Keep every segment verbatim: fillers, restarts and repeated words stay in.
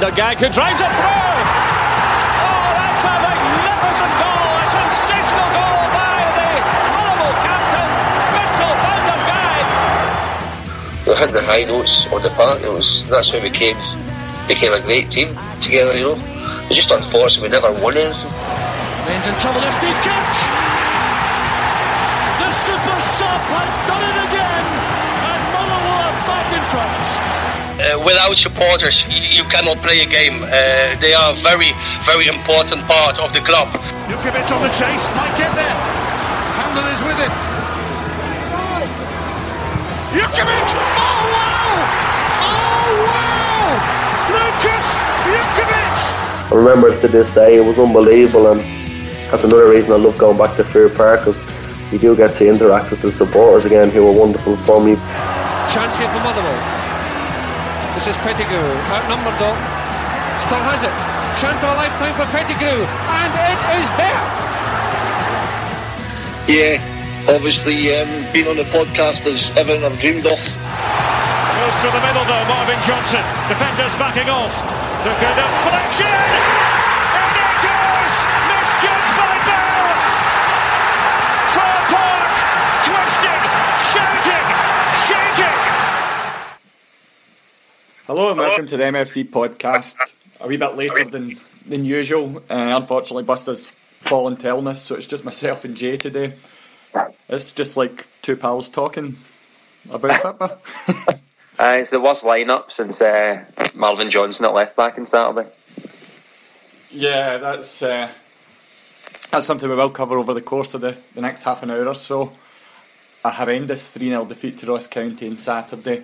Peter Gagg, who drives it through. Oh, that's a magnificent goal, a sensational goal by the Motherwell captain, Mitchell van der Gagg. We hit the high notes on the park. It was that's how we came became a great team together. You know, it's just unfortunate we never won anything. Main's in trouble. There's Steve Kirk. The super sub has done it again, and Motherwell are back in front. Uh, without supporters, you, you cannot play a game. Uh, they are a very, very important part of the club. Jukovic on the chase, might get there. Handel is with it. Jukovic! Oh wow! Oh wow! Lucas Jukovic! I remember to this day, it was unbelievable, and that's another reason I love going back to Fair Park, because you do get to interact with the supporters again, who were wonderful for me. Chance here for Motherwell. This is Pettigrew, outnumbered though, still has it, chance of a lifetime for Pettigrew, and it is there! Yeah, obviously um, being on the podcast is everything I've dreamed of. Goes through the middle though, Marvin Johnson, defenders backing off, took a deflection, and it goes, misjudged by Bell! Fir Park, twisting, shouting, shaking! Hello and welcome to the M F C podcast. A wee bit later than, than usual. Uh, unfortunately, Buster's fallen to illness, so it's just myself and Jay today. It's just like two pals talking about football. uh, it's the worst lineup since uh, Marvin Johnson at left back on Saturday. Yeah, that's uh, that's something we will cover over the course of the, the next half an hour or so. A horrendous three nil defeat to Ross County on Saturday.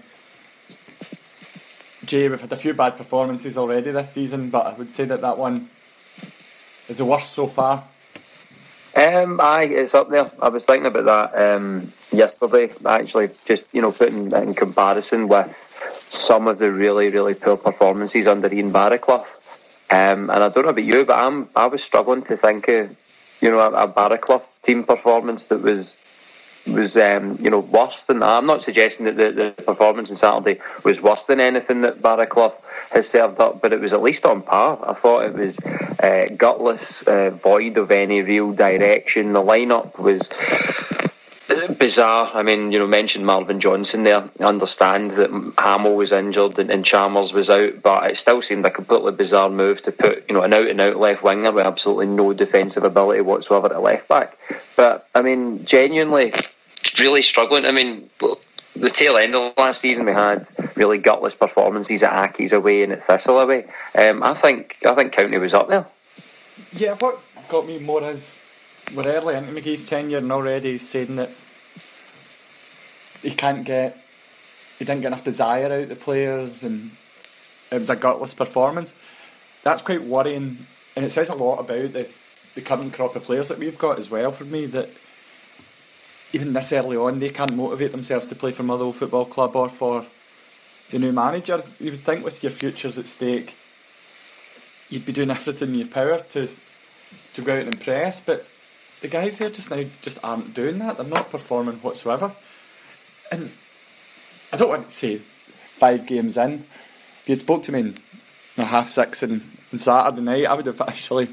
Jay, we've had a few bad performances already this season, but I would say that that one is the worst so far. Um, aye, it's up there. I was thinking about that um, yesterday, actually, just, you know, putting it in comparison with some of the really, really poor performances under Ian Barraclough. Um, and I don't know about you, but I'm, I was struggling to think of, you know, a, a Barraclough team performance that was was um, you know, worse than that. I'm not suggesting that the, the performance on Saturday was worse than anything that Barraclough has served up, but it was at least on par. I thought it was uh, gutless, uh, void of any real direction. The lineup was bizarre. I mean, you know, mentioned Marvin Johnson there. I understand that Hamill was injured and, and Chalmers was out, but it still seemed a completely bizarre move to put, you know, an out-and-out left winger with absolutely no defensive ability whatsoever at left back. But I mean, genuinely, really struggling. I mean, the tail end of last season we had really gutless performances at Accies away and at Thistle away. Um, I think I think County was up there. Yeah, what got me more is we're early into McGee's tenure and already saying that he can't get, he didn't get enough desire out of the players and it was a gutless performance. That's quite worrying, and it says a lot about the, the current crop of players that we've got as well for me, that even this early on they can't motivate themselves to play for Motherwell Football Club or for the new manager. You would think with your futures at stake you'd be doing everything in your power to to go out and impress, but the guys there just now just aren't doing that. They're not performing whatsoever. And I don't want to say five games in. If you'd spoke to me in you know, half six on, on Saturday night, I would have actually,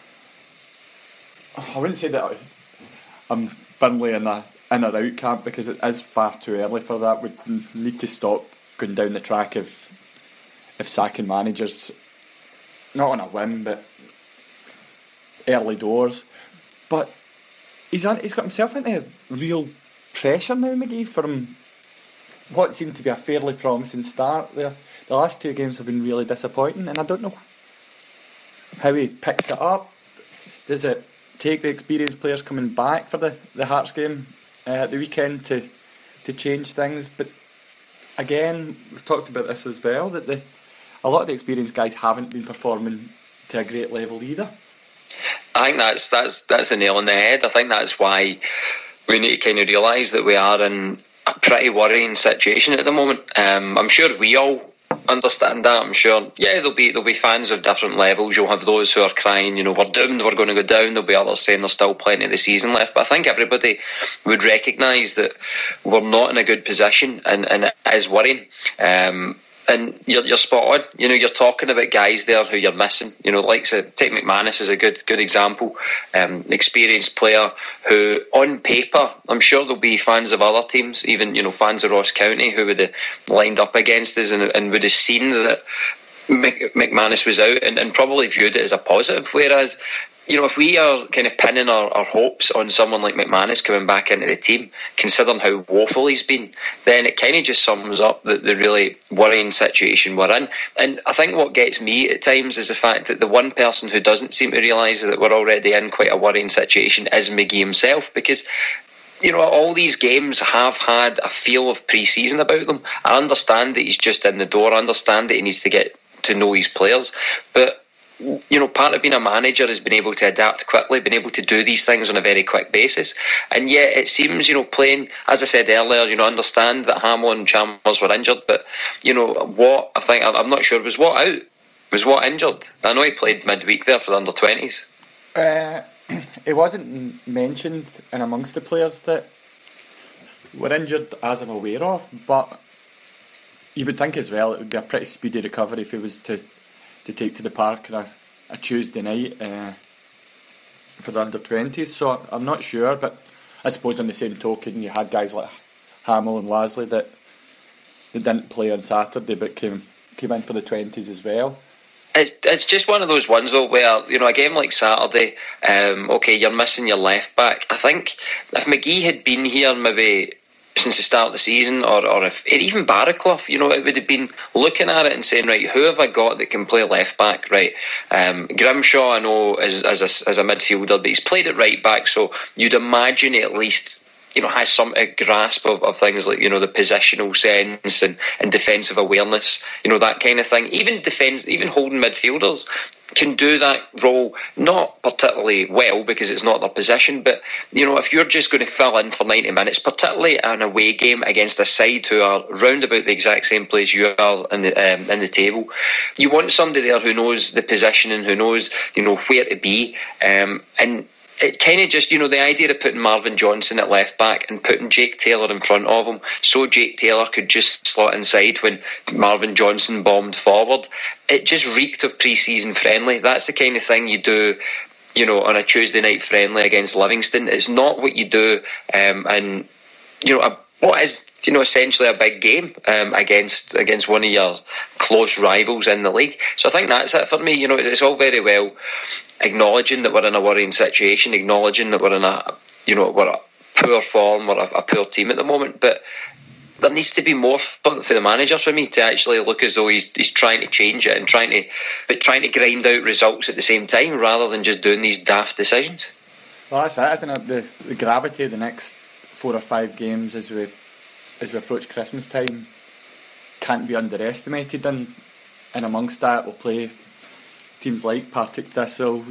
I wouldn't say that I'm firmly in a in or out camp, because it is far too early for that. We need to stop going down the track of of sacking managers, not on a whim, but early doors. But he's on, he's got himself into real pressure now, McGee, from what seemed to be a fairly promising start there. The last two games have been really disappointing, and I don't know how he picks it up. Does it take the experienced players coming back for the, the Hearts game uh, at the weekend to to change things? But again, we've talked about this as well, that the a lot of the experienced guys haven't been performing to a great level either. I think that's that's that's a nail on the head. I think that's why we need to kind of realise that we are in a pretty worrying situation at the moment. Um, I'm sure we all understand that. I'm sure, yeah, there'll be there'll be fans of different levels. You'll have those who are crying, you know, we're doomed, we're going to go down. There'll be others saying there's still plenty of the season left. But I think everybody would recognise that we're not in a good position, and, and it is worrying. Um, And you're, you're spot on. You know, you're talking about guys there who you're missing. You know, like so, take McManus as a good good example. Um, experienced player who, on paper, I'm sure there'll be fans of other teams, even you know fans of Ross County, who would have lined up against us and, and would have seen that McManus was out and, and probably viewed it as a positive. Whereas, you know, if we are kind of pinning our, our hopes on someone like McManus coming back into the team, considering how woeful he's been, then it kind of just sums up the, the really worrying situation we're in. And I think what gets me at times is the fact that the one person who doesn't seem to realise that we're already in quite a worrying situation is McGee himself, because you know, all these games have had a feel of pre-season about them. I understand that he's just in the door, I understand that he needs to get to know his players, but you know, part of being a manager is being able to adapt quickly, being able to do these things on a very quick basis. And yet it seems, you know, playing, as I said earlier, you know, understand that Hamill and Chalmers were injured, but, you know, what, I think, I'm not sure, was what out? Was what injured? I know he played midweek there for the under twenties. Uh, it wasn't mentioned in amongst the players that were injured as I'm aware of, but you would think as well it would be a pretty speedy recovery if he was to to take to the park on a, a Tuesday night uh, for the under twenties. So I'm not sure, but I suppose on the same token you had guys like Hamill and Lasley that, that didn't play on Saturday but came came in for the twenties as well. It's, it's just one of those ones though where, you know, a game like Saturday, um, okay, you're missing your left back. I think if McGee had been here maybe since the start of the season, or, or if even Barraclough, you know, it would have been looking at it and saying, right, who have I got that can play left back, right? Um, Grimshaw, I know, is as a, as a midfielder, but he's played at right back, so you'd imagine he at least, you know, has some grasp of, of things like, you know, the positional sense and, and defensive awareness, you know, that kind of thing. Even defence, even holding midfielders can do that role, not particularly well because it's not their position, but you know, if you're just going to fill in for ninety minutes, particularly an away game against a side who are round about the exact same place you are in the, um, in the table, you want somebody there who knows the position and who knows, you know, where to be, um, and it kind of just, you know, the idea of putting Marvin Johnson at left back and putting Jake Taylor in front of him so Jake Taylor could just slot inside when Marvin Johnson bombed forward, it just reeked of pre-season friendly. That's the kind of thing you do, you know, on a Tuesday night friendly against Livingston. It's not what you do um, and, you know, a, what is, you know, essentially a big game um, against against one of your close rivals in the league. So I think that's it for me. You know, it's all very well acknowledging that we're in a worrying situation, acknowledging that we're in a, you know, we're a poor form, we're a, a poor team at the moment, but there needs to be more for, for the manager for me to actually look as though he's he's trying to change it and trying to, but trying to grind out results at the same time rather than just doing these daft decisions. Well, that's it, isn't it? The, the gravity of the next four or five games as we as we approach Christmas time can't be underestimated, and and amongst that we'll play teams like Partick Thistle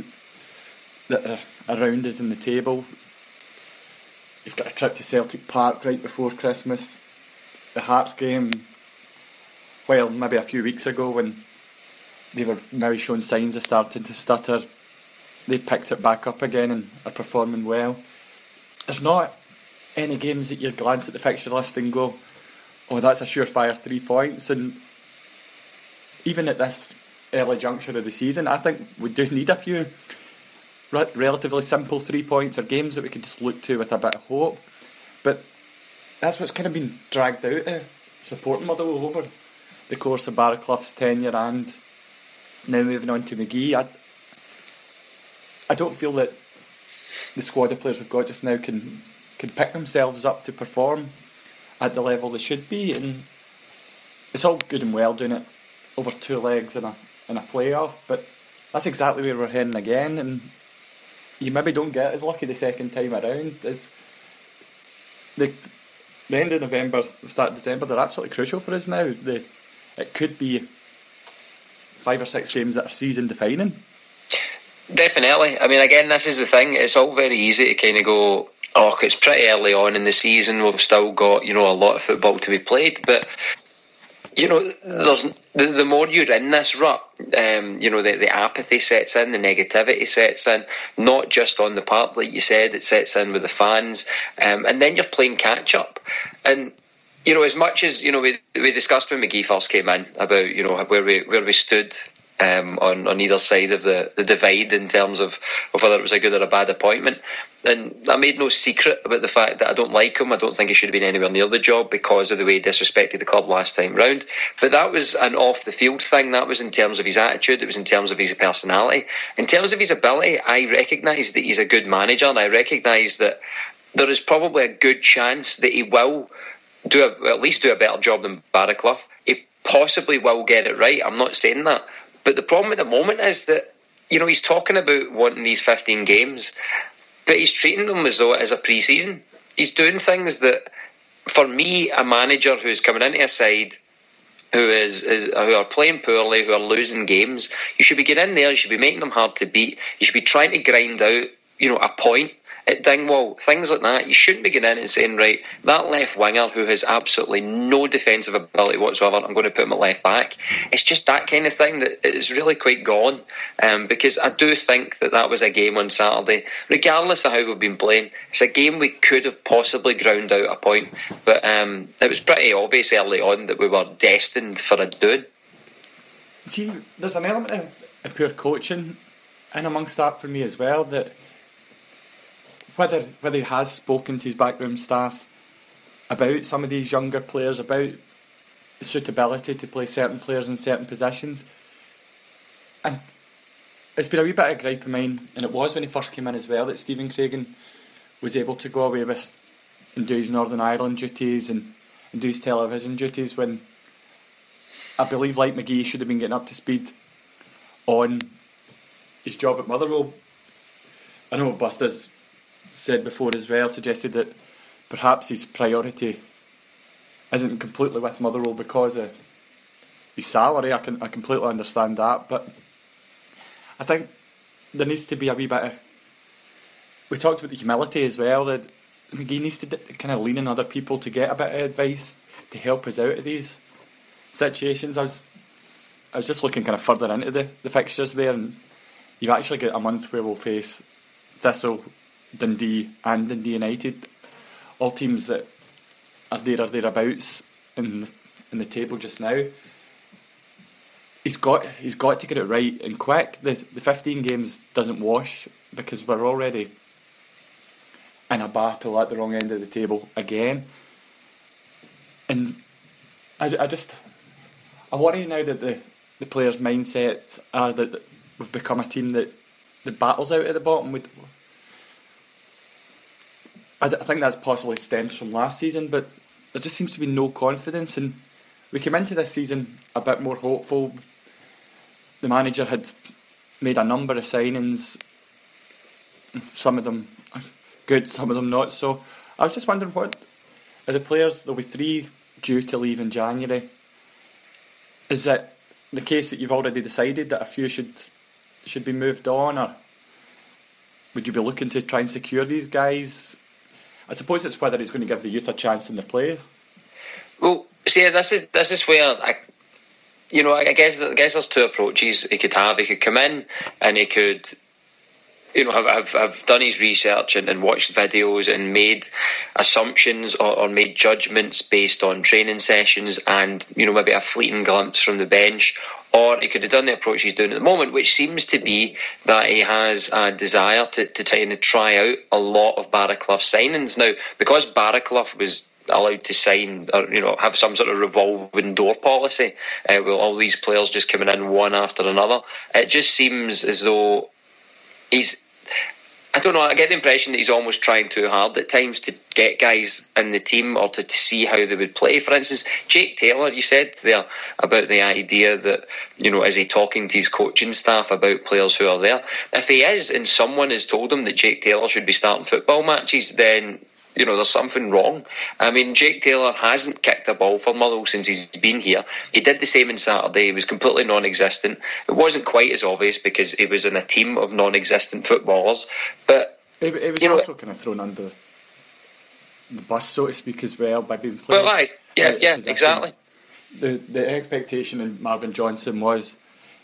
that are around us in the table. You've got a trip to Celtic Park right before Christmas. The Hearts game, well, maybe a few weeks ago when they were now showing signs of starting to stutter, they picked it back up again and are performing well. There's not any games that you glance at the fixture list and go, oh, that's a surefire three points. And even at this early juncture of the season, I think we do need a few re- relatively simple three points or games that we could just look to with a bit of hope. But that's what's kind of been dragged out of supporting Motherwell over the course of Barraclough's tenure and now moving on to McGee. I, I don't feel that the squad of players we've got just now can can pick themselves up to perform at the level they should be, and it's all good and well doing it over two legs in a in a playoff, but that's exactly where we're heading again, and you maybe don't get as lucky the second time around. As the the end of November, the start of December, they're absolutely crucial for us now. The, it could be five or six games that are season defining. Definitely. I mean, again, this is the thing. It's all very easy to kind of go, oh, it's pretty early on in the season. We've still got, you know, a lot of football to be played. But, you know, there's the, the more you're in this rut, um, you know, the, the apathy sets in, the negativity sets in, not just on the part, like you said, it sets in with the fans. Um, and then you're playing catch-up. And you know, as much as, you know, we we discussed when McGee first came in about, you know, where we where we stood um, on on either side of the, the divide in terms of, of whether it was a good or a bad appointment. And I made no secret about the fact that I don't like him. I don't think he should have been anywhere near the job because of the way he disrespected the club last time round. But that was an off-the-field thing. That was in terms of his attitude. It was in terms of his personality. In terms of his ability, I recognise that he's a good manager, and I recognise that there is probably a good chance that he will do a, at least do a better job than Barraclough. He possibly will get it right. I'm not saying that. But the problem at the moment is that, you know, he's talking about wanting these fifteen games, but he's treating them as though it is a pre-season. He's doing things that, for me, a manager who's coming into a side who is, is who are playing poorly, who are losing games, you should be getting in there, you should be making them hard to beat, you should be trying to grind out, you know, a point at Dingwall, things like that. You shouldn't be getting in and saying, right, that left winger who has absolutely no defensive ability whatsoever, I'm going to put him at left back. It's just that kind of thing that is really quite gone, um, because I do think that that was a game on Saturday, regardless of how we've been playing. It's a game we could have possibly ground out a point, but um, it was pretty obvious early on that we were destined for a doing. See, there's an element of, of poor coaching in amongst that for me as well, that Whether whether he has spoken to his backroom staff about some of these younger players, about suitability to play certain players in certain positions. And it's been a wee bit of a gripe of mine, and it was when he first came in as well, that Stephen Craigan was able to go away with and do his Northern Ireland duties and, and do his television duties, when I believe, like McGee, he should have been getting up to speed on his job at Motherwell. I know Buster's said before as well, suggested that perhaps his priority isn't completely with Motherwell because of his salary. I can I completely understand that, but I think there needs to be a wee bit of, we talked about the humility as well, that McGee needs to kind of lean on other people to get a bit of advice to help us out of these situations. I was I was just looking kind of further into the, the fixtures there, and you've actually got a month where we'll face Thistle, Dundee and Dundee United, all teams that are there or thereabouts in the, in the table just now. He's got he's got to get it right and quick. The the fifteen games doesn't wash, because we're already in a battle at the wrong end of the table again. And I, I just I worry now that the, the players' mindsets are that, that we've become a team that the battles out at the bottom. We, I think that's possibly stems from last season, but there just seems to be no confidence, and we came into this season a bit more hopeful. The manager had made a number of signings, some of them good, some of them not so. I was just wondering, what are the players, there'll be three due to leave in January, is it the case that you've already decided that a few should should be moved on, or would you be looking to try and secure these guys? I suppose it's whether he's going to give the youth a chance in the players. Well, see, this is this is where I, you know, I guess I guess there's two approaches he could have. He could come in and he could, you know, have have, have done his research and, and watched videos and made assumptions or, or made judgments based on training sessions and, you know, maybe a fleeting glimpse from the bench. Or he could have done the approach he's doing at the moment, which seems to be that he has a desire to, to try and try out a lot of Barraclough signings. Now, because Barraclough was allowed to sign, or, you know, have some sort of revolving door policy, uh, with all these players just coming in one after another, it just seems as though he's, I don't know, I get the impression that he's almost trying too hard at times to get guys in the team or to, to see how they would play. For instance, Jake Taylor, you said there about the idea that, you know, is he talking to his coaching staff about players who are there? If he is, and someone has told him that Jake Taylor should be starting football matches, then, you know, there's something wrong. I mean, Jake Taylor hasn't kicked a ball for Motherwell since he's been here. He did the same on Saturday. He was completely non-existent. It wasn't quite as obvious because he was in a team of non-existent footballers, but it, it was you know, also kind of thrown under the bus, so to speak, as well, by being played. Well, right, yeah, yeah, position. Exactly. The the expectation in Marvin Johnson was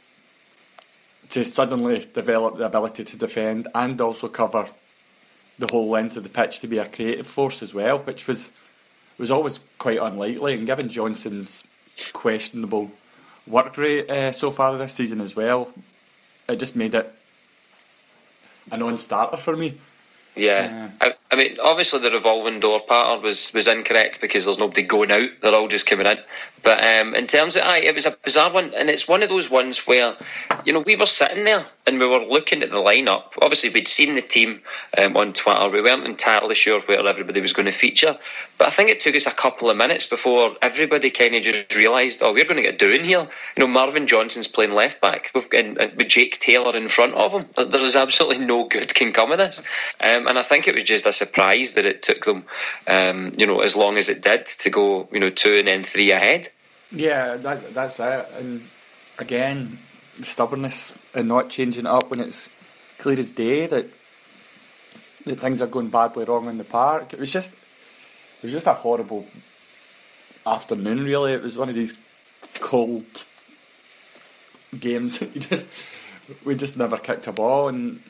to suddenly develop the ability to defend and also cover the whole length of the pitch, to be a creative force as well, which was was always quite unlikely, and given Johnson's questionable work rate uh, so far this season as well, it just made it a non-starter for me. Yeah, uh, I, I mean, obviously the revolving door pattern was, was incorrect because there's nobody going out; they're all just coming in. But um, in terms of, aye, it was a bizarre one, and it's one of those ones where, you know, we were sitting there and we were looking at the lineup. Obviously, we'd seen the team um, on Twitter. We weren't entirely sure where everybody was going to feature, but I think it took us a couple of minutes before everybody kind of just realised, oh, we're going to get doing here. You know, Marvin Johnson's playing left back with, and, and with Jake Taylor in front of him. There is absolutely no good can come of this, um, and I think it was just a surprise that it took them, um, you know, as long as it did to go, you know, two and then three ahead. Yeah, that's that's it. And again, stubbornness and not changing it up when it's clear as day that that things are going badly wrong in the park. It was just it was just a horrible afternoon. Really, it was one of these cold games. you just we just never kicked a ball, and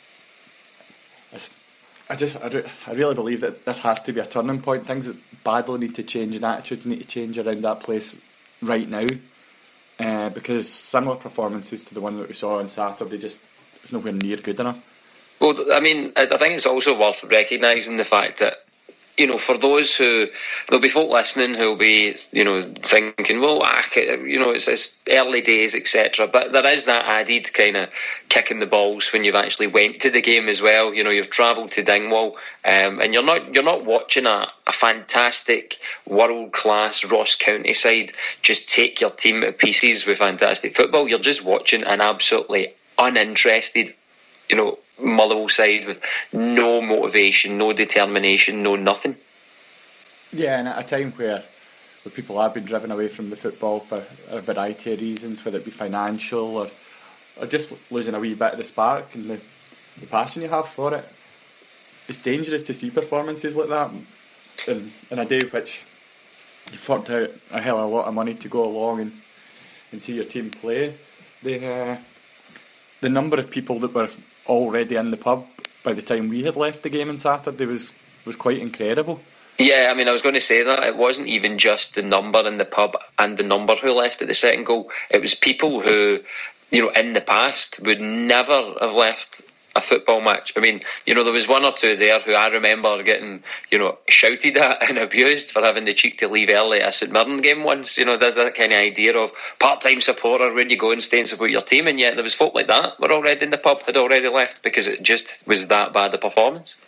I just I, re- I really believe that this has to be a turning point. Things that badly need to change, and attitudes need to change around that place right now, uh, because similar performances to the one that we saw on Saturday just is nowhere near good enough. Well, I mean, I think it's also worth recognising the fact that, you know, for those who, there'll be folk listening who'll be, you know, thinking, well, ah, you know, it's, it's early days, et cetera. But there is that added kind of kicking the balls when you've actually went to the game as well. You know, you've travelled to Dingwall, um, and you're not you're not watching a, a fantastic world class Ross County side just take your team to pieces with fantastic football. You're just watching an absolutely uninterested, you know, Motherwell side with no motivation, no determination, no nothing. Yeah, and at a time where, where people have been driven away from the football for a variety of reasons, whether it be financial or or just losing a wee bit of the spark and the, the passion you have for it, it's dangerous to see performances like that in, in a day which you've forked out a hell of a lot of money to go along and, and see your team play. The, uh, the number of people that were already in the pub by the time we had left the game on Saturday was, was quite incredible. Yeah, I mean, I was going to say that. It wasn't even just the number in the pub and the number who left at the second goal. It was people who, you know, in the past would never have left a football match. I mean, you know, there was one or two there who I remember getting, you know, shouted at and abused for having the cheek to leave early at a St Mirren game once. You know, that, that kind of idea of part-time supporter, where you go and stay and support your team, and yet there was folk like that were already in the pub, had already left because it just was that bad a performance.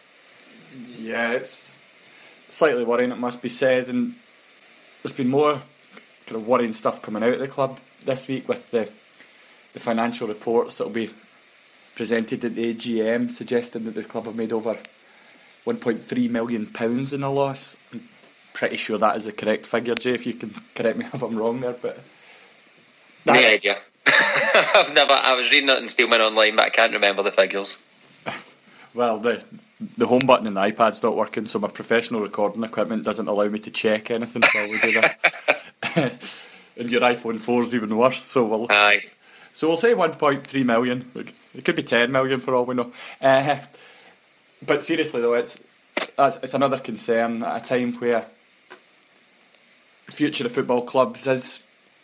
Yeah, it's slightly worrying, it must be said, and there's been more kind of worrying stuff coming out of the club this week with the the financial reports that will be presented at the A G M, suggesting that the club have made over one point three million pounds in a loss. I'm pretty sure that is the correct figure, Jay, if you can correct me if I'm wrong there. But no idea. I've never. I was reading it in Steelman online, but I can't remember the figures. Well, the the home button in the iPad's not working, so my professional recording equipment doesn't allow me to check anything while we do this. And your iPhone four is even worse, so we'll. Aye. So we'll say one point three million. It could be ten million for all we know. Uh, but seriously though, it's it's another concern at a time where the future of football clubs is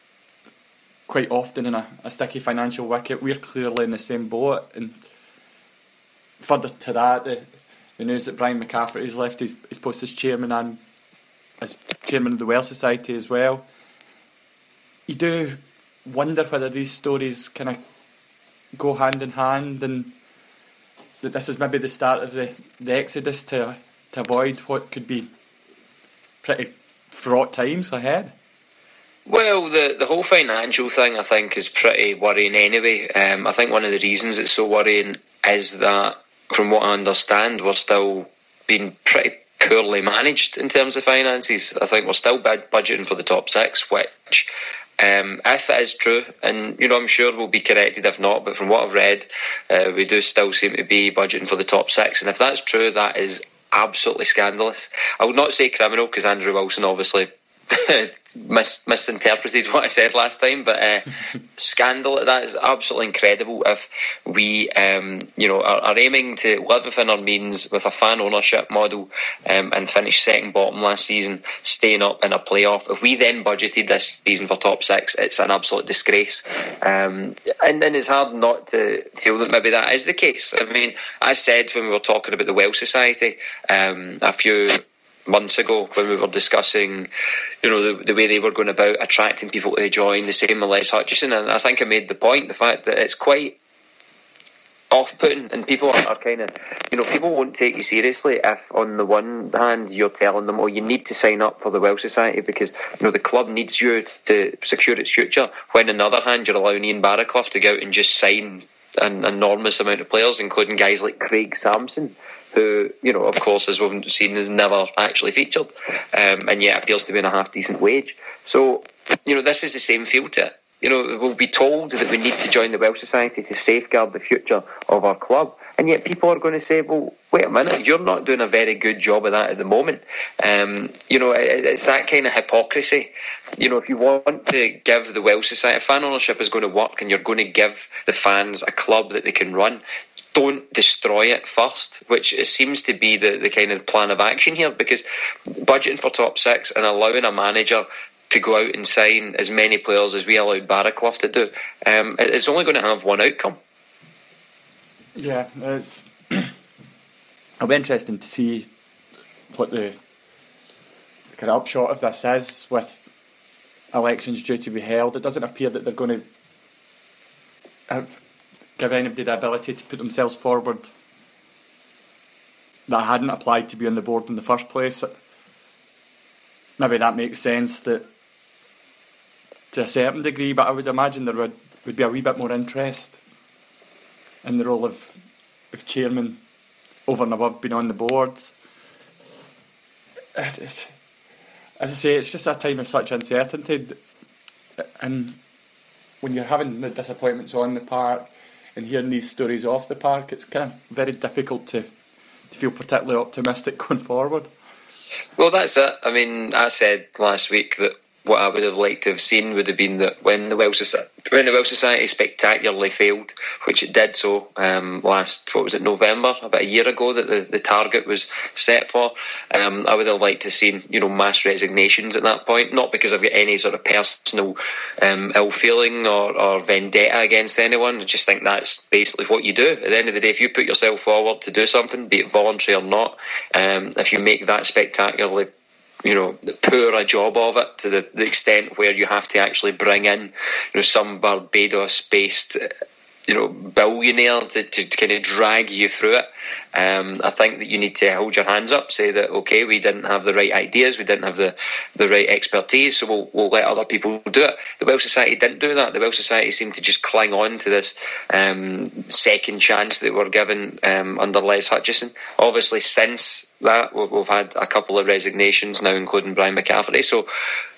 quite often in a, a sticky financial wicket. We're clearly in the same boat, and further to that, the, the news that Brian McCafferty has left his, his post as chairman and as chairman of the Welsh Society as well. You do wonder whether these stories kind of go hand in hand, and that this is maybe the start of the, the exodus to to avoid what could be pretty fraught times ahead. Well, the, the whole financial thing, I think, is pretty worrying anyway. Um, I think one of the reasons it's so worrying is that, from what I understand, we're still being pretty poorly managed in terms of finances. I think we're still bad budgeting for the top six, which, um, if it is true, and you know, I'm sure we'll be corrected if not, but from what I've read, uh, we do still seem to be budgeting for the top six, and if that's true, that is absolutely scandalous. I would not say criminal, because Andrew Wilson obviously mis- misinterpreted what I said last time, but uh, scandal, that is absolutely incredible. If we um, you know are, are aiming to live within our means with a fan ownership model um, and finish second bottom last season, staying up in a playoff, if we then budgeted this season for top six, it's an absolute disgrace. Um, and then it's hard not to feel that maybe that is the case. I mean, I said when we were talking about the Welsh Society um, a few months ago, when we were discussing, you know, the, the way they were going about attracting people to join, the same with Les Hutchison, and I think I made the point, the fact that it's quite off-putting, and people are, are kind of, you know, people won't take you seriously if on the one hand you're telling them, oh, you need to sign up for the Welsh Society because, you know, the club needs you to secure its future, when on the other hand you're allowing Ian Barraclough to go out and just sign an enormous amount of players, including guys like Craig Sampson, who, you know, of course, as we've seen, has never actually featured, um, and yet appears to be on a half-decent wage. So, you know, this is the same feel to it. You know, we'll be told that we need to join the Welsh Society to safeguard the future of our club, and yet people are going to say, well, wait a minute, you're not doing a very good job of that at the moment. Um, you know, it, it's that kind of hypocrisy. You know, if you want to give the Welsh Society, if fan ownership is going to work and you're going to give the fans a club that they can run, don't destroy it first, which it seems to be the, the kind of plan of action here, because budgeting for top six and allowing a manager to go out and sign as many players as we allowed Barraclough to do, um, it's only going to have one outcome. Yeah, it's it'll be interesting to see what the kind of upshot of this is with elections due to be held. It doesn't appear that they're going to have, give anybody the ability to put themselves forward that hadn't applied to be on the board in the first place. Maybe that makes sense that to a certain degree, but I would imagine there would, would be a wee bit more interest in the role of, of chairman over and above being on the board. It, it, as I say, it's just a time of such uncertainty, and when you're having the disappointments on the park and hearing these stories off the park, it's kind of very difficult to, to feel particularly optimistic going forward. Well, that's it. I mean, I said last week that what I would have liked to have seen would have been that when the Welsh Society, when the Welsh Society spectacularly failed, which it did so um, last, what was it, November, about a year ago, that the, the target was set for. Um, I would have liked to have seen, you know, mass resignations at that point, not because I've got any sort of personal um, ill feeling or, or vendetta against anyone. I just think that's basically what you do. At the end of the day, if you put yourself forward to do something, be it voluntary or not, um, if you make that spectacularly, you know, poor a job of it to the, the extent where you have to actually bring in, you know, some Barbados-based, you know, billionaire to, to, to kind of drag you through it. Um, I think that you need to hold your hands up, say that, okay, we didn't have the right ideas, we didn't have the, the right expertise, so we'll, we'll let other people do it. The Welsh Society didn't do that. The Welsh Society seemed to just cling on to this um, second chance that we're given um, under Les Hutchison. Obviously, since that, we've, we've had a couple of resignations now, including Brian McCafferty. So,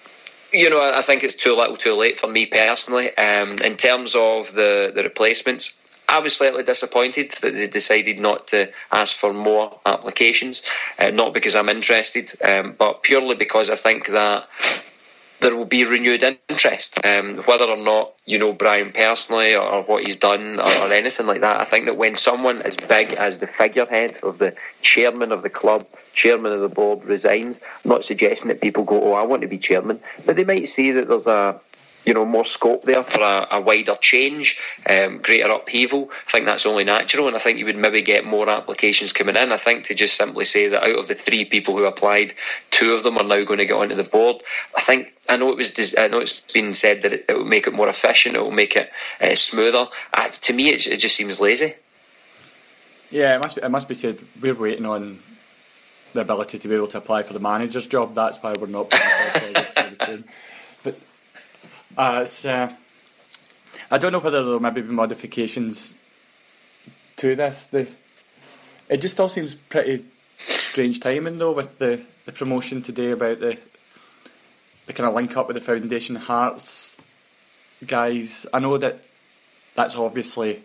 you know, I think it's too little too late for me personally. Um, in terms of the, the replacements, I was slightly disappointed that they decided not to ask for more applications, uh, not because I'm interested, um, but purely because I think that there will be renewed interest. Um, whether or not you know Brian personally or, or what he's done or, or anything like that, I think that when someone as big as the figurehead of the chairman of the club, chairman of the board, resigns, I'm not suggesting that people go, oh, I want to be chairman, but they might see that there's a you know, more scope there for a, a wider change, um, greater upheaval. I think that's only natural, and I think you would maybe get more applications coming in. I think to just simply say that out of the three people who applied, two of them are now going to get onto the board. I think I know it was. I know it's been said that it, it will make it more efficient. It will make it uh, smoother. Uh, to me, it, it just seems lazy. Yeah, it must be. It must be said. We're waiting on the ability to be able to apply for the manager's job. That's why we're not. But. Uh, it's, uh, I don't know whether there will maybe be modifications to this. The, it just all seems pretty strange timing though, with the, the promotion today about the the kind of link up with the Foundation Hearts guys. I know that that's obviously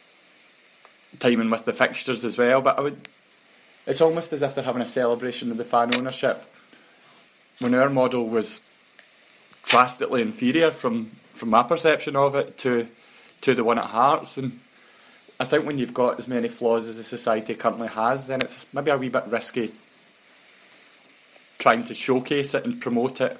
timing with the fixtures as well, but I would. It's almost as if they're having a celebration of the fan ownership when our model was drastically inferior from, from my perception of it to to the one at Hearts. And I think when you've got as many flaws as the society currently has, then it's maybe a wee bit risky trying to showcase it and promote it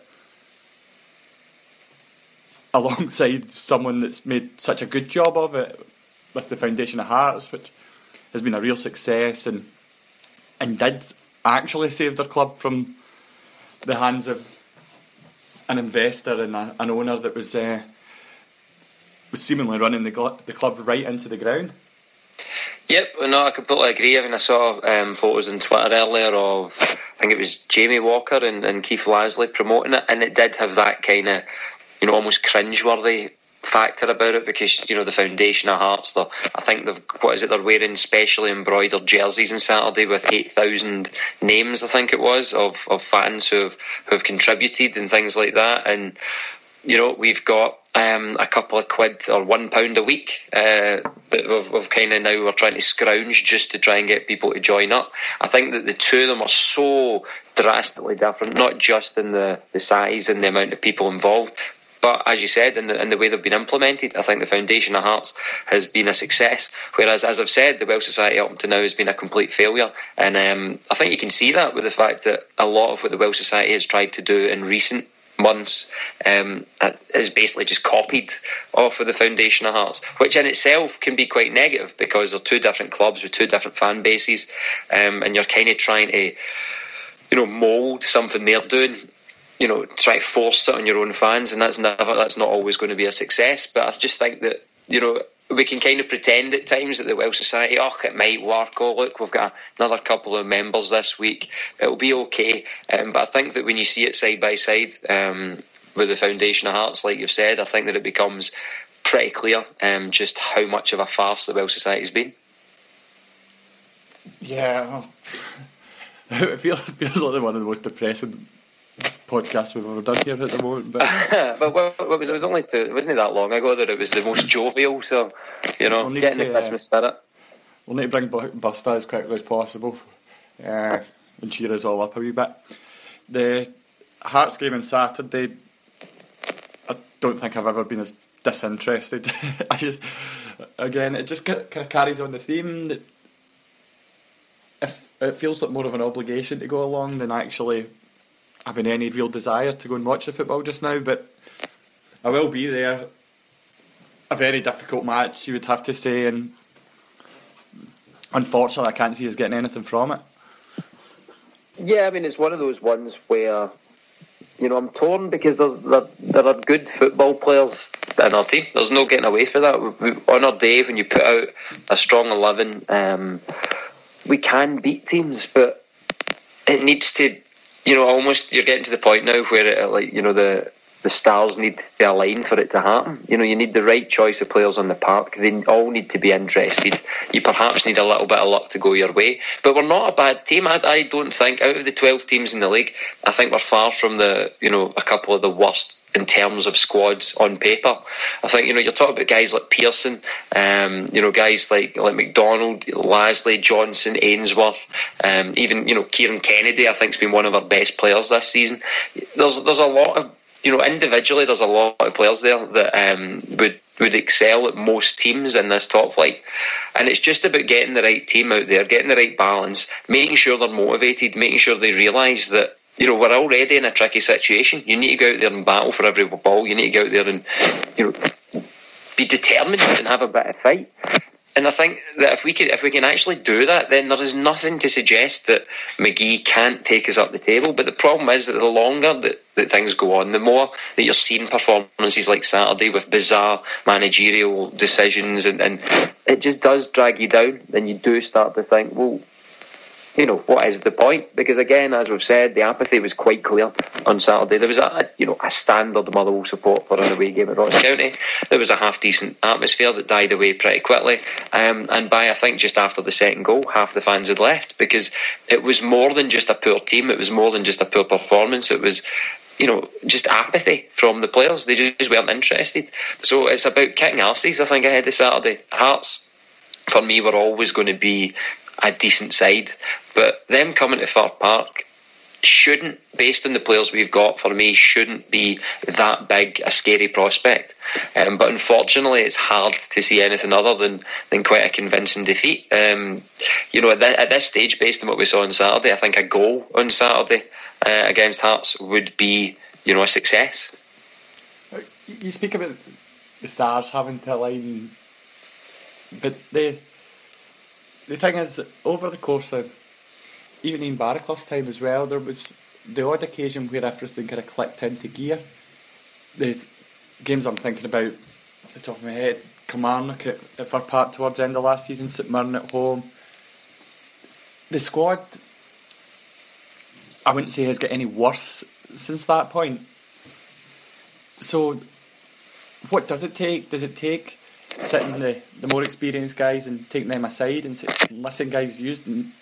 alongside someone that's made such a good job of it with the Foundation of Hearts, which has been a real success and and did actually save their club from the hands of an investor and a, an owner that was uh, was seemingly running the, gl- the club right into the ground. Yep, no, I completely agree. I mean, I saw um, photos on Twitter earlier of, I think it was Jamie Walker and, and Keith Lasley promoting it, and it did have that kind of, you know, almost cringeworthy factor about it, because, you know, the Foundation of Hearts, I think they've, what is it, they're wearing specially embroidered jerseys on Saturday with eight thousand names, I think it was, of, of fans who have, who have contributed and things like that. And, you know, we've got um, a couple of quid or one pound a week uh, that we've, we've kind of now we're trying to scrounge just to try and get people to join up. I think that the two of them are so drastically different, not just in the, the size and the amount of people involved, but as you said, in the, in the way they've been implemented. I think the Foundation of Hearts has been a success, whereas, as I've said, the Welsh Society up to now has been a complete failure. And um, I think you can see that with the fact that a lot of what the Welsh Society has tried to do in recent months um, is basically just copied off of the Foundation of Hearts, which in itself can be quite negative, because they're two different clubs with two different fan bases, um, and you're kind of trying to, you know, mould something they're doing, you know, try to force it on your own fans, and that's never, that's not always going to be a success. But I just think that, you know, we can kind of pretend at times that the Welsh Society, oh, it might work, oh, look, we've got another couple of members this week, it'll be okay. Um, but I think that when you see it side by side um, with the Foundation of Hearts, like you've said, I think that it becomes pretty clear um, just how much of a farce the Welsh Society's been. Yeah, it feels, it feels like one of the most depressing podcast we've ever done here at the moment, but but well, it was, it was only two, wasn't it that long ago that it was the most jovial, so, you know, we'll getting to, the Christmas spirit. We'll need to bring Busta as quickly as possible uh, and cheer us all up a wee bit. The Hearts game on Saturday, I don't think I've ever been as disinterested. I just, again, it just kind of carries on the theme that if it feels like more of an obligation to go along than actually having any real desire to go and watch the football just now. But I will be there. A very difficult match, you would have to say, and unfortunately I can't see us getting anything from it. Yeah, I mean, it's one of those ones where, you know, I'm torn, because there's, there, there are good football players in our team. There's no getting away from that. We, we, on our day, when you put out a strong eleven, um, we can beat teams, but it needs to, you know, almost you're getting to the point now where it, like, you know, the the stars need to align for it to happen. You know, you need the right choice of players on the park. They all need to be interested. You perhaps need a little bit of luck to go your way. But we're not a bad team. I, I don't think, out of the twelve teams in the league, I think we're far from the, you know, a couple of the worst in terms of squads on paper. I think, you know, you're talking about guys like Pearson, um, you know, guys like like McDonald, Lasley, Johnson, Ainsworth, um, even, you know, Kieran Kennedy, I think, has been one of our best players this season. There's there's a lot of, you know, individually, there's a lot of players there that um, would would excel at most teams in this top flight. And it's just about getting the right team out there, getting the right balance, making sure they're motivated, making sure they realise that, you know, we're already in a tricky situation. You need to go out there and battle for every ball. You need to go out there and, you know, be determined and have a bit of fight. And I think that if we can, if we can actually do that, then there is nothing to suggest that McGee can't take us up the table. But the problem is that the longer that, that things go on, the more that you're seeing performances like Saturday with bizarre managerial decisions, and, and it just does drag you down. Then you do start to think, well, you know, what is the point? Because again, as we've said, the apathy was quite clear on Saturday. There was a, you know, a standard Motherwell support for an away game at Ross County. There was a half-decent atmosphere that died away pretty quickly. Um, and by, I think, just after the second goal, half the fans had left, because it was more than just a poor team. It was more than just a poor performance. It was, you know, just apathy from the players. They just weren't interested. So it's about kicking arses, I think, ahead of Saturday. Hearts, for me, were always going to be a decent side, but them coming to Fir Park, shouldn't, based on the players we've got, for me, shouldn't be that big a scary prospect. Um, but unfortunately, it's hard to see anything other than, than quite a convincing defeat. Um, you know, at, th- at this stage, based on what we saw on Saturday, I think a goal on Saturday uh, against Hearts would be, you know, a success. You speak about the Stars having to align, but the the thing is, over the course of even in Barraclough's time as well, there was the odd occasion where everything kind of clicked into gear. The games I'm thinking about off the top of my head, Kilmarnock at, at Fir Park towards the end of last season, St Mirren at home. The squad, I wouldn't say has got any worse since that point. So, what does it take? Does it take sitting the, the more experienced guys and taking them aside and say, listen guys, you,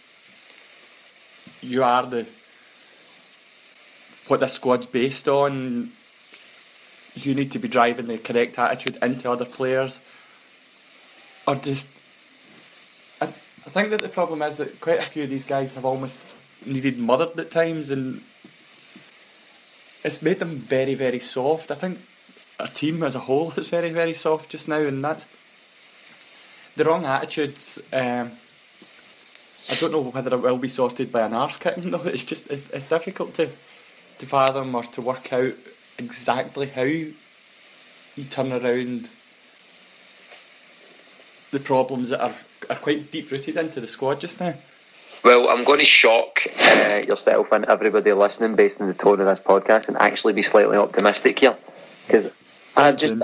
you are the what this squad's based on. You need to be driving the correct attitude into other players. Or just, I, I think that the problem is that quite a few of these guys have almost needed mothered at times, and it's made them very, very soft. I think our team as a whole is very, very soft just now, and that's the wrong attitudes. Um, I don't know whether it will be sorted by an arse kicking though. It's just it's, it's difficult to to fathom or to work out exactly how you turn around the problems that are are quite deep rooted into the squad just now. Well, I'm going to shock uh, yourself and everybody listening based on the tone of this podcast and actually be slightly optimistic here, because I just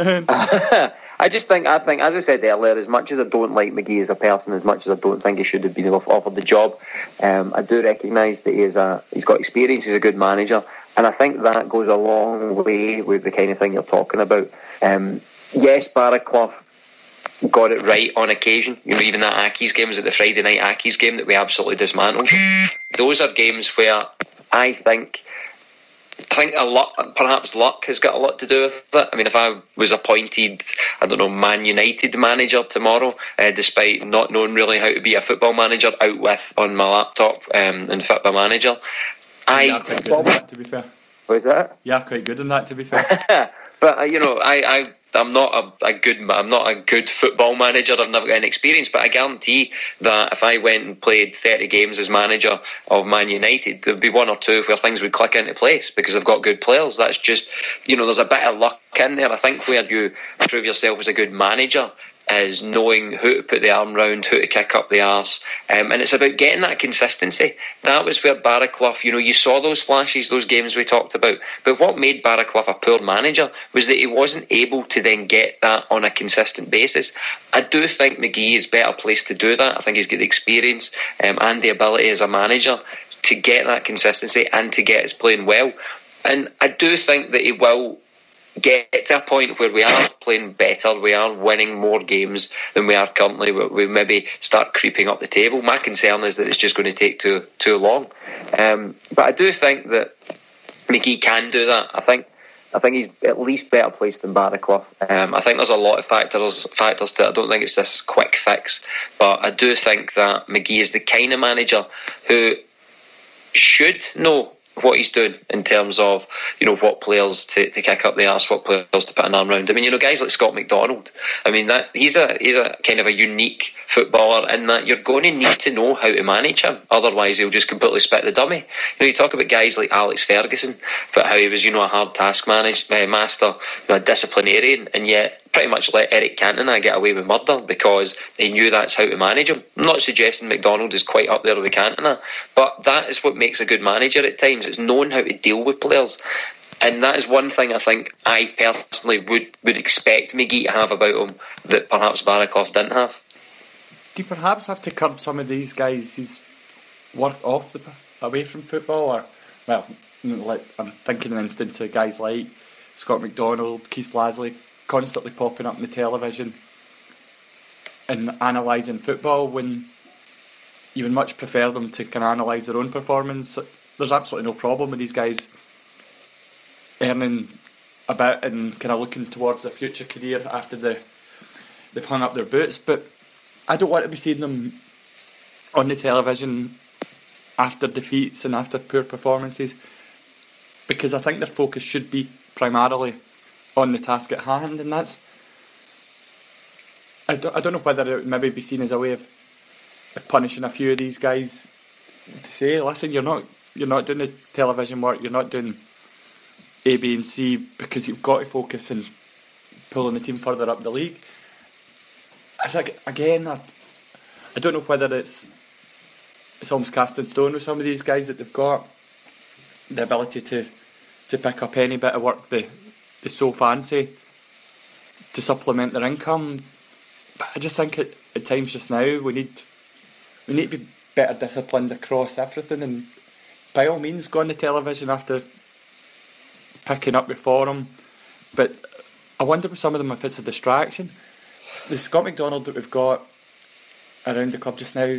I, I just think I think as I said earlier, as much as I don't like McGee as a person, as much as I don't think he should have been offered the job, um, I do recognise that he is a he's got experience, he's a good manager, and I think that goes a long way with the kind of thing you're talking about. Um, yes, Barraclough got it right on occasion. You know, even that Accies game, was it the Friday night Accies game that we absolutely dismantled? Those are games where I think I think a lot, perhaps luck has got a lot to do with it. I mean, if I was appointed, I don't know, Man United manager tomorrow, uh, despite not knowing really how to be a football manager, out with on my laptop um, and Fitbit Manager, I You are quite good in that, to be fair. What is that? You are quite good in that, to be fair. But uh, you know, I, I I'm not a, a good I'm not a good football manager. I've never got any experience, but I guarantee that if I went and played thirty games as manager of Man United, there'd be one or two where things would click into place because I've got good players. That's just, you know, there's a bit of luck in there. I think where you prove yourself as a good manager is knowing who to put the arm round, who to kick up the arse, um, and it's about getting that consistency. That was where Barraclough, you know, you saw those flashes, those games we talked about, but what made Barraclough a poor manager was that he wasn't able to then get that on a consistent basis. I do think McGee is better placed to do that. I think he's got the experience um, and the ability as a manager to get that consistency and to get us playing well, and I do think that he will get to a point where we are playing better, we are winning more games than we are currently. We maybe start creeping up the table. My concern is that it's just going to take too too long. Um, but I do think that McGee can do that. I think I think he's at least better placed than Barraclough. Um, I think there's a lot of factors factors to it. I don't think it's this quick fix, but I do think that McGee is the kind of manager who should know what he's doing in terms of, you know, what players to, to kick up the arse, what players to put an arm round. I mean, you know, guys like Scott McDonald, I mean, that he's a he's a kind of a unique footballer in that you're going to need to know how to manage him, otherwise he'll just completely spit the dummy. You know, you talk about guys like Alex Ferguson, but how he was, you know, a hard task manage, uh, master, you know, a disciplinarian, and yet pretty much let Eric Cantona get away with murder because he knew that's how to manage him. I'm not suggesting McDonald is quite up there with Cantona, but that is what makes a good manager at times. It's knowing how to deal with players. And that is one thing I think I personally would, would expect McGee to have about him that perhaps Barraclough didn't have. Do you perhaps have to curb some of these guys' his work off the away from football? Or, well, like I'm thinking, an instance of guys like Scott McDonald, Keith Lasley, constantly popping up on the television and analysing football when you would much prefer them to kind of analyse their own performance. There's absolutely no problem with these guys earning a bit and kind of looking towards a future career after the they've hung up their boots, but I don't want to be seeing them on the television after defeats and after poor performances, because I think their focus should be primarily on the task at hand, and that's I don't, I don't know whether it would maybe be seen as a way of, of punishing a few of these guys to say, listen, you're not you're not doing the television work, you're not doing A, B and C because you've got to focus on pulling the team further up the league. It's like, again, I, I don't know whether it's it's almost cast in stone with some of these guys that they've got the ability to to pick up any bit of work they, they so fancy to supplement their income. But I just think at, at times just now we need we need to be better disciplined across everything, and by all means go on the television after picking up before them. But I wonder with some of them if it's a distraction. The Scott McDonald that we've got around the club just now,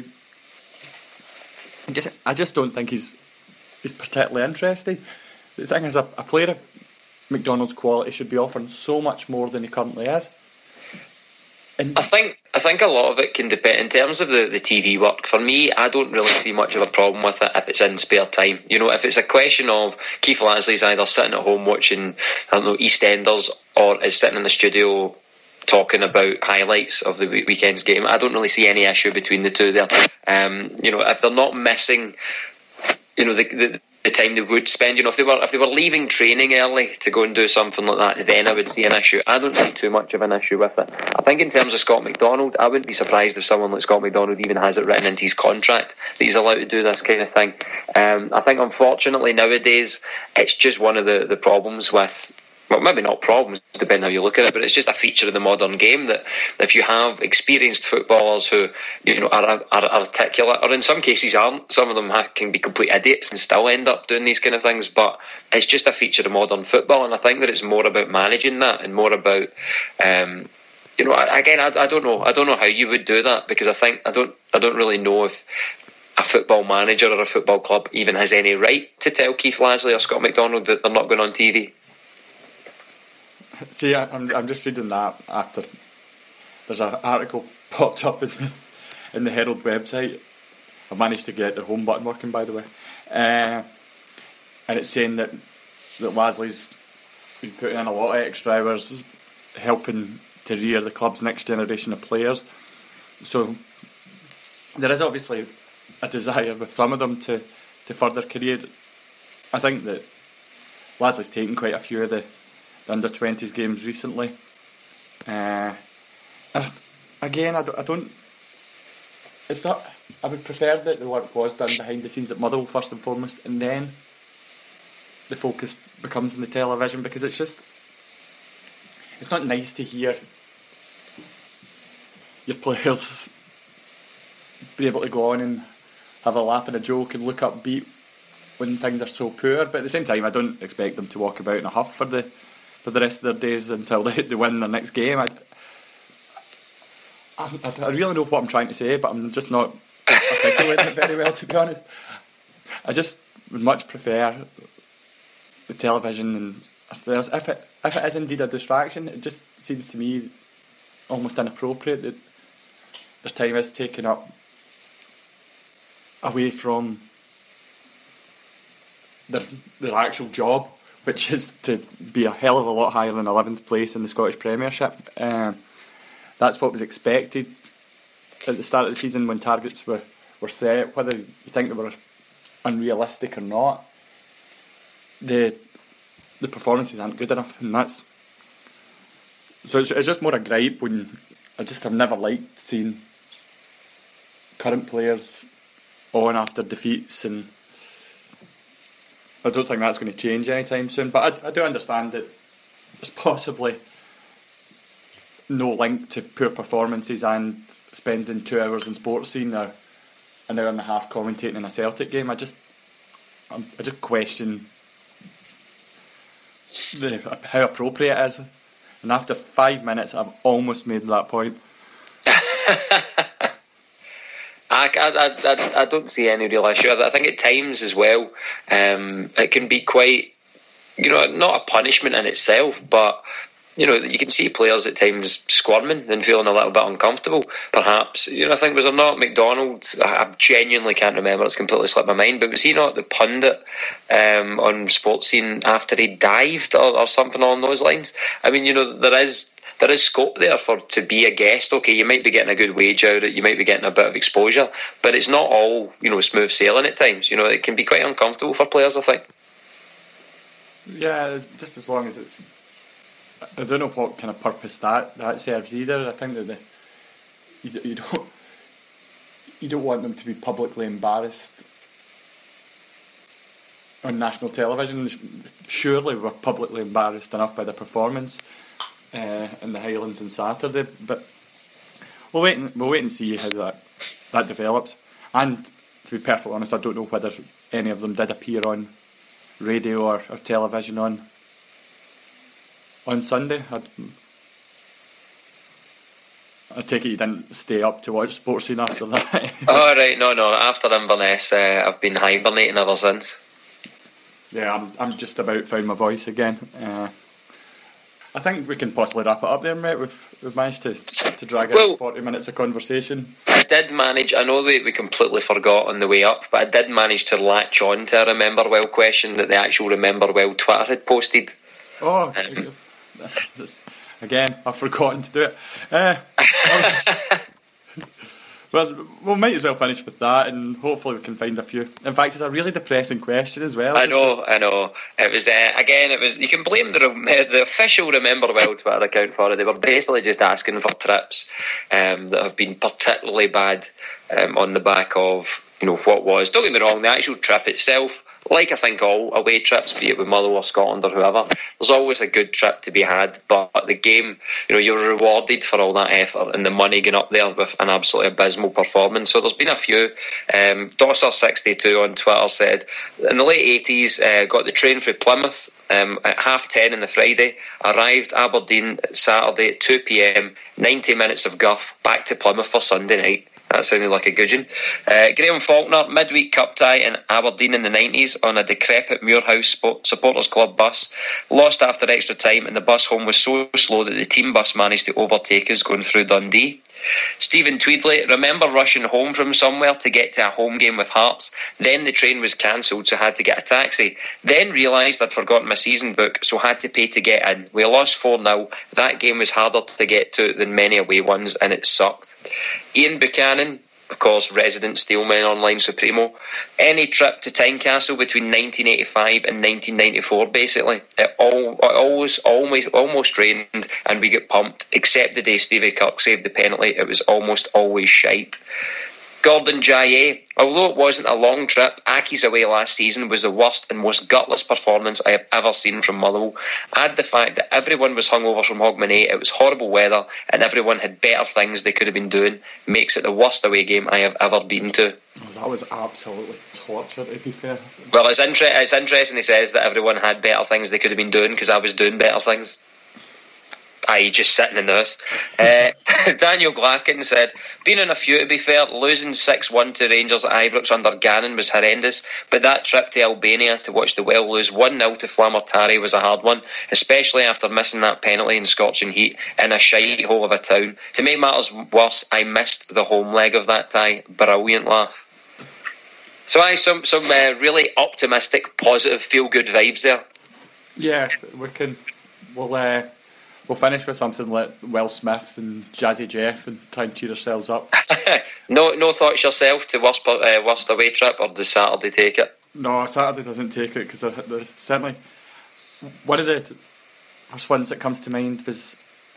I just, I just don't think he's he's particularly interested. The thing is, a, a player of McDonald's quality should be offering so much more than he currently is. And I think I think a lot of it can depend in terms of the, the T V work. For me, I don't really see much of a problem with it if it's in spare time. You know, if it's a question of Keith Lasley's either sitting at home watching, I don't know, EastEnders, or is sitting in the studio talking about highlights of the weekend's game, I don't really see any issue between the two there. Um, you know, if they're not missing, you know, the, the the time they would spend, you know, if they were if they were leaving training early to go and do something like that, then I would see an issue. I don't see too much of an issue with it. I think in terms of Scott McDonald, I wouldn't be surprised if someone like Scott McDonald even has it written into his contract that he's allowed to do this kind of thing. Um, I think unfortunately nowadays it's just one of the, the problems with, well, maybe not problems, depending how you look at it, but it's just a feature of the modern game that if you have experienced footballers who, you know, are, are articulate, or in some cases aren't, some of them can be complete idiots and still end up doing these kind of things, but it's just a feature of modern football, and I think that it's more about managing that and more about, um, you know, again, I, I don't know, I don't know how you would do that, because I think I don't, I don't really know if a football manager or a football club even has any right to tell Keith Lasley or Scott McDonald that they're not going on T V. See, I'm I'm just reading that after there's an article popped up in the, in the Herald website. I've managed to get the home button working, by the way, uh, and it's saying that that Lasley's been putting in a lot of extra hours helping to rear the club's next generation of players. So there is obviously a desire with some of them to, to further career. I think that Lasley's taken quite a few of the the under twenties games recently. Uh, and again, I don't, I don't. It's not. I would prefer that the work was done behind the scenes at Motherwell first and foremost, and then the focus becomes in the television, because it's just. It's not nice to hear your players be able to go on and have a laugh and a joke and look upbeat when things are so poor. But at the same time, I don't expect them to walk about in a huff for the for the rest of their days until they, they win their next game. I, I, I really know what I'm trying to say, but I'm just not articulating it very well, to be honest. I just would much prefer the television, and if, there's, if, it, if it is indeed a distraction, it just seems to me almost inappropriate that their time is taken up away from their, their actual job, which is to be a hell of a lot higher than eleventh place in the Scottish Premiership. Um, that's what was expected at the start of the season when targets were, were set, whether you think they were unrealistic or not. The the performances aren't good enough, and that's so it's, it's just more a gripe when I just have never liked seeing current players on after defeats, and I don't think that's going to change anytime soon. But I, I do understand that there's possibly no link to poor performances and spending two hours in sports scene or an hour and a half commentating in a Celtic game. I just, I just question the, how appropriate it is. And after five minutes, I've almost made that point. I, I, I, I don't see any real issue. I think at times as well, um, it can be quite, you know, not a punishment in itself, but you know, you can see players at times squirming and feeling a little bit uncomfortable, perhaps. You know, I think, was there not McDonald? I genuinely can't remember, it's completely slipped my mind, but was he not the pundit um, on Sports Scene after he dived or, or something along those lines? I mean, you know, there is there is scope there for to be a guest. Okay, you might be getting a good wage out of it, you might be getting a bit of exposure, but it's not all, you know, smooth sailing at times. You know, it can be quite uncomfortable for players, I think. Yeah, it's just as long as it's... I don't know what kind of purpose that, that serves either. I think that the, you, you don't you don't want them to be publicly embarrassed on national television. Surely we're publicly embarrassed enough by the performance uh, in the Highlands on Saturday, but we'll wait and, we'll wait and see how that that develops. And to be perfectly honest, I don't know whether any of them did appear on radio or, or television on. On Sunday, I'd, I take it you didn't stay up to watch Sports Scene after that. Oh right, no, no. After Inverness, uh, I've been hibernating ever since. Yeah, I'm. I'm just about found my voice again. Uh, I think we can possibly wrap it up there, mate. We've we've managed to to drag well, out forty minutes of conversation. I did manage. I know that we completely forgot on the way up, but I did manage to latch on to a Remember Well question that the actual Remember Well Twitter had posted. Oh. Um, Again, I've forgotten to do it. Uh, well, we might as well finish with that, and hopefully we can find a few. In fact, it's a really depressing question as well. I know, I know. It was uh, again. It was. You can blame the the official Remember Well Twitter account for it. They were basically just asking for trips um, that have been particularly bad um, on the back of, you know, what was. Don't get me wrong. The actual trip itself, like I think all away trips, be it with Motherwell or Scotland or whoever, there's always a good trip to be had, but the game, you know, you're rewarded for all that effort and the money going up there with an absolutely abysmal performance. So there's been a few. um, Dosser sixty-two on Twitter said, in the late eighties, uh, got the train for Plymouth um, at half ten on the Friday, arrived Aberdeen Saturday at two p.m, ninety minutes of guff, back to Plymouth for Sunday night. That sounded like a good one. Uh, Graham Faulkner, midweek cup tie in Aberdeen in the nineties on a decrepit Muirhouse Supporters Club bus. Lost after extra time, and the bus home was so slow that the team bus managed to overtake us going through Dundee. Stephen Tweedley, remember rushing home from somewhere to get to a home game with Hearts. Then the train was cancelled, so had to get a taxi. Then realised I'd forgotten my season book, so had to pay to get in. We lost four nil. That game was harder to get to than many away ones, and it sucked. Ian Buchanan, of course, resident Steelman Online Supremo. Any trip to Tynecastle between nineteen eighty-five and nineteen ninety-four, basically. It, all, it always, almost, almost rained and we get pumped, except the day Stevie Kirk saved the penalty. It was almost always shite. Gordon Jaye, although it wasn't a long trip, Aki's away last season was the worst and most gutless performance I have ever seen from Motherwell. Add the fact that everyone was hungover from Hogmanay, it was horrible weather, and everyone had better things they could have been doing, makes it the worst away game I have ever been to. Oh, that was absolutely torture, to be fair. Well, it's, inter- it's interesting he says that everyone had better things they could have been doing, because I was doing better things. that is just sitting in the house. Uh, Daniel Glacken said, been in a few to be fair, losing six one to Rangers at Ibrox under Gannon was horrendous, but that trip to Albania to watch the Well lose one nil to Flamertari was a hard one, especially after missing that penalty in scorching heat in a shite hole of a town. To make matters worse, I missed the home leg of that tie. Brilliant laugh. So I some some uh, really optimistic, positive, feel-good vibes there. Yeah, we can. We'll uh, we'll finish with something like Will Smith and Jazzy Jeff and try and cheer ourselves up. no, no thoughts yourself to worst uh, worst away trip, or does Saturday take it? No, Saturday doesn't take it because there's certainly one of the first ones that comes to mind was.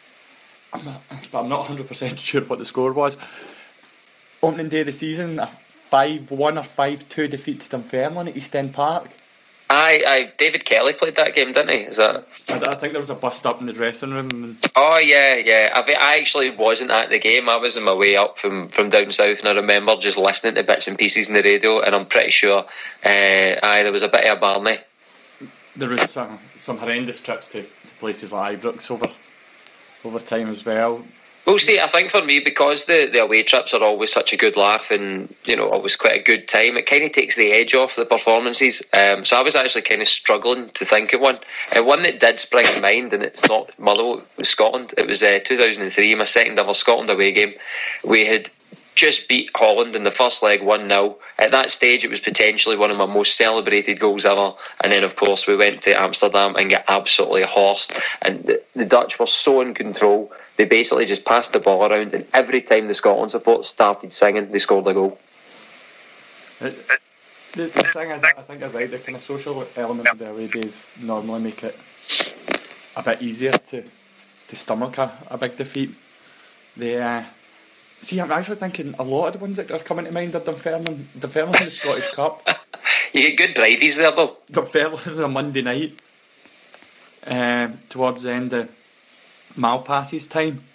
I'm not, but I'm not one hundred percent sure what the score was. Opening day of the season, a five one or five two defeat to Dunfermline at East End Park. Aye, aye. David Kelly played that game, didn't he? Is that? I, I think there was a bust up in the dressing room. And... Oh yeah, yeah. I, I actually wasn't at the game. I was on my way up from, from down south, and I remember just listening to bits and pieces in the radio. And I'm pretty sure, uh, aye, there was a bit of a Barney. There was some some horrendous trips to, to places like Ibrox over over time as well. Well, see, I think for me, because the, the away trips are always such a good laugh and, you know, always quite a good time, it kind of takes the edge off the performances. Um, so I was actually kind of struggling to think of one. Uh, one that did spring to mind, and it's not Motherwell, it was Scotland. It was uh, two thousand three, my second ever Scotland away game. We had just beat Holland in the first leg one nil. At that stage, it was potentially one of my most celebrated goals ever. And then, of course, we went to Amsterdam and got absolutely horsed. And the, the Dutch were so in control. They basically just passed the ball around, and every time the Scotland supporters started singing, they scored a goal. It, the, the thing is, I think you're right, the kind of social element of the away days normally make it a bit easier to, to stomach a, a big defeat. They, uh, see, I'm actually thinking a lot of the ones that are coming to mind are Dunfermline, Dunfermline in the Scottish Cup. You get good bridies there, though. Dunfermline on a Monday night, uh, towards the end of Malpass's time.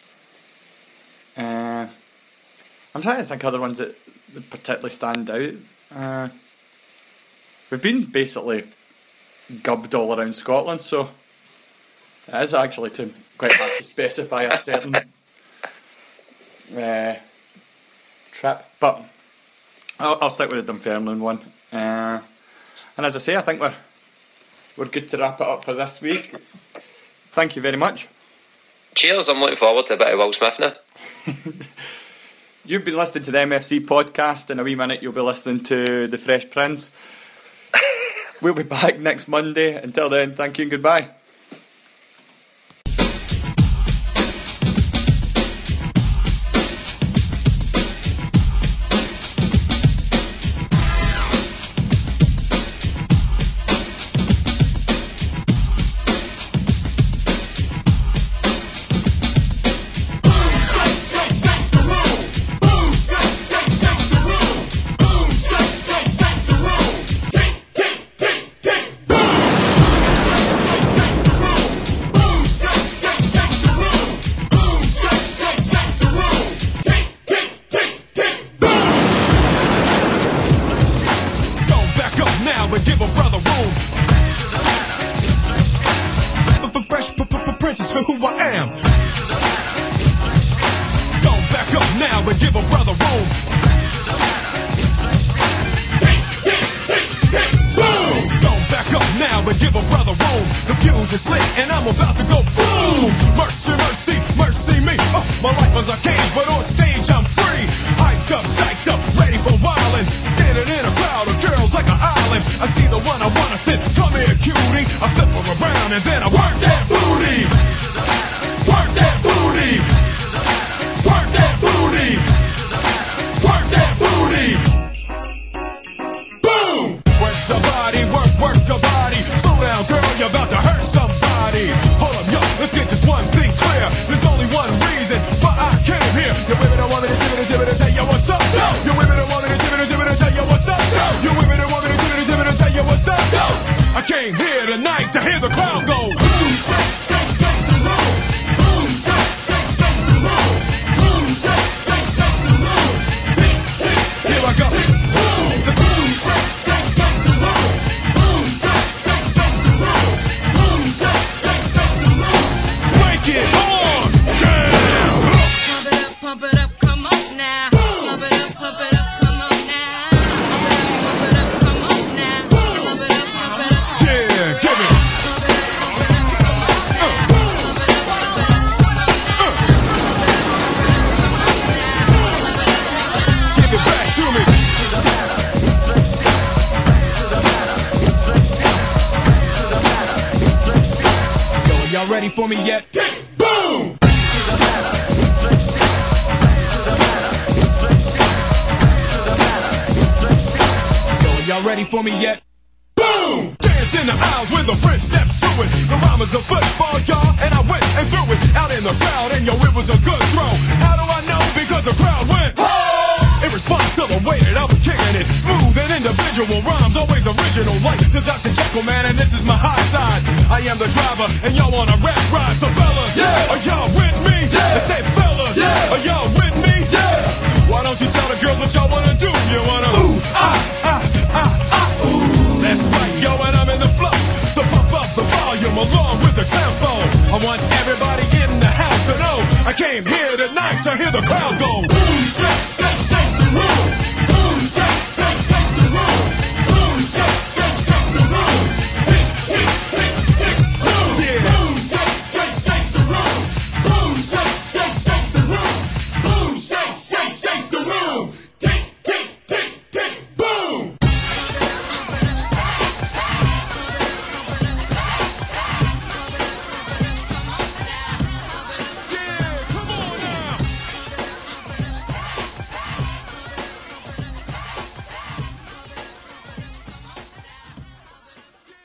Uh, I'm trying to think of other ones that, that particularly stand out. Uh, we've been basically gubbed all around Scotland, so it is actually too, quite hard to specify a certain uh, trip. But I'll, I'll stick with the Dunfermline one. Uh, and as I say, I think we're we're good to wrap it up for this week. Thank you very much. Cheers, I'm looking forward to a bit of Will Smith now. You've been listening to the M F C podcast. In a wee minute you'll be listening to The Fresh Prince. We'll be back next Monday. Until then, thank you and goodbye. Ready for me yet? Boom! Yo, y'all ready for me yet? Boom! Dance in the aisles with the French steps to it. The rhyme is a football, y'all, and I went and threw it out in the crowd, and yo, it was a good throw. How do I know? Because the crowd went, oh! In response to the way that I was kicking it, smooth and individual rhymes, always original, like the Doctor Jekyll man, and this is my high side. I am the driver, and y'all on a rap ride. So fellas, yeah. Are y'all with me? Yeah. Let's say fellas, yeah. Are y'all with me? Yeah. Why don't you tell the girls what y'all want?